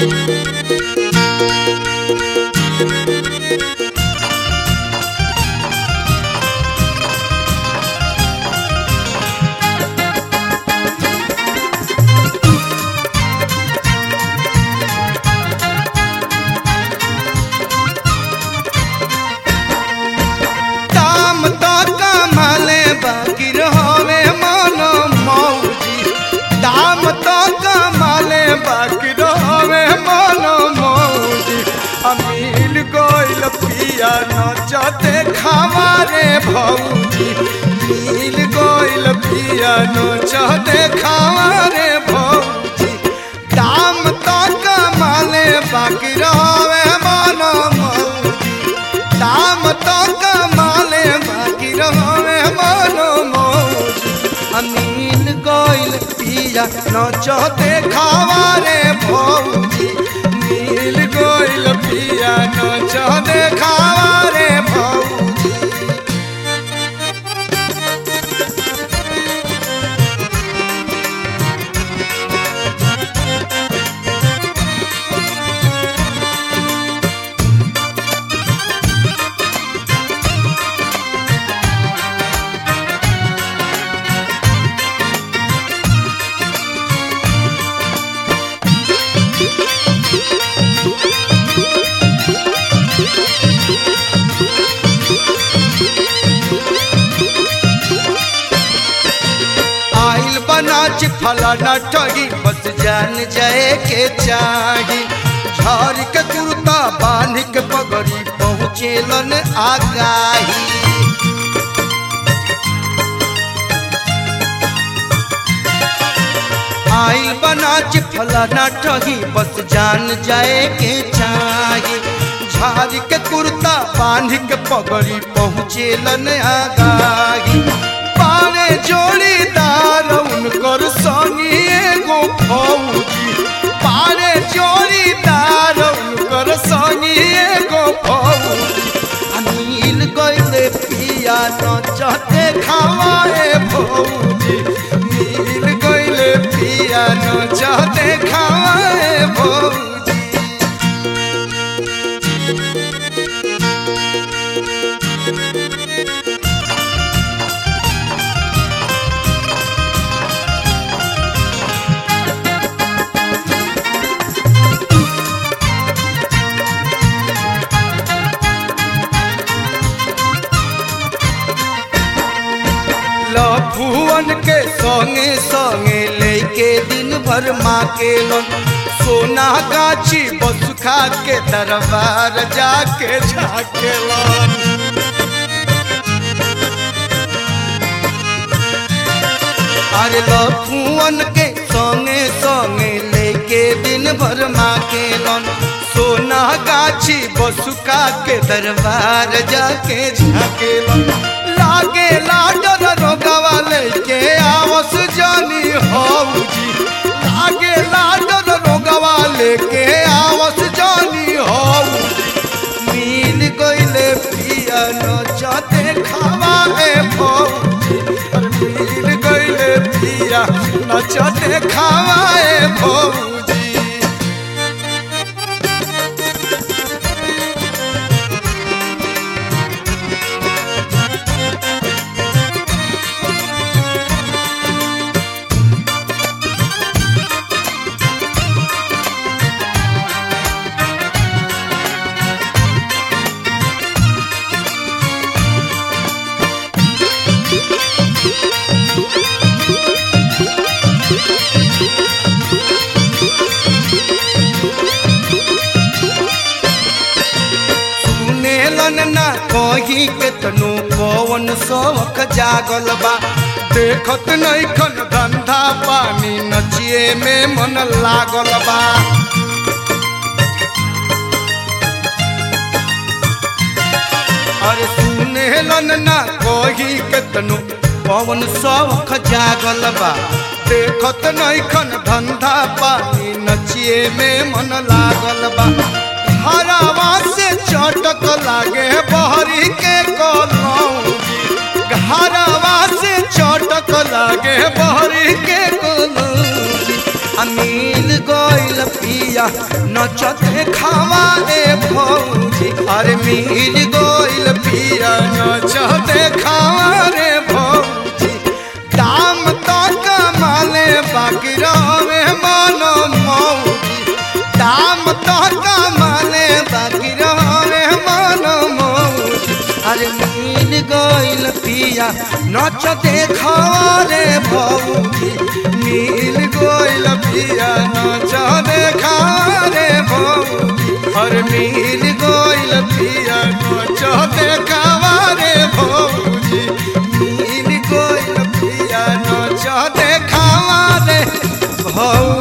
नचते खावा रे भौजी मिल गइल पिया नचते खावा रे भौजी दाम तो कमाले बाकी रहे मन मौजी दाम तो कमाले बाकी रहे मन मौजी मिल गइल पिया नचते खावा रे भौजी मिल गइल पिया नचते खावा रे भौजी। नाच फलाना ठगी बस जान जाए के चाही झाड़ के कुर्ता बांध के पगड़ी पहुँचेलन आगाही आइल बनाच फलाना ठगी बस जान जाए के चाही झाड़ के कुर्ता बांध के पगड़ी पहुँचेलन आगाही पारे जोड़ीदार उनकर संगी एगो फौजी पारे जोड़ीदार उनकर संगी एगो फौजी मिल गइले पिया नचते खावाए भौजी मिल गइले पिया नचते खावाए भौजी। लफुअन के संगे संगे लेके दिन भर माँ के लन सोना गाछी बस खा के दरबार जाके झाके लन अरे लफुअन के संगे संगे लेके दिन भर माँ के लन सोना गाछी बस खा के दरबार जाके झाके लन लागे लाडर रोगवा लेके आवस जानी हौजी लागे लाडर रोगवा लेके आवस जानी हौजी मिल गइले पिया नचते खावाए भौजी मिल गइले पिया नचते खावाए भौजी। ना कहीं केतनो कौन शौक जागल बा देखत नहीं खन धंधा पानी नचिए में मन लागल बा अरे सुने लन ना कहीं केतनो कौन शौक जागल बा देखत नहीं खन धंधा पानी नचिए में मन लागल बा हरावा से चटक लागे बहरी के कलौजी हरावा से चटक लागे बहरी के कलौजी मिल गइल पिया नच देखावा रे भौजी अरे मिल गइल पिया नच देखावा रे भौजी दाम तो कमाले बाकी रहे मन मौजी दाम तो कमाले बाकी रहे मन मौजी अरे मिल गइल पिया नच देखावा रे भौजी मिल गइल पिया नच देखावा रे भौजी अरे मिल गइल पिया नच देखावा रे भौजी मिल गइल पिया नच देखावा रे भौजी।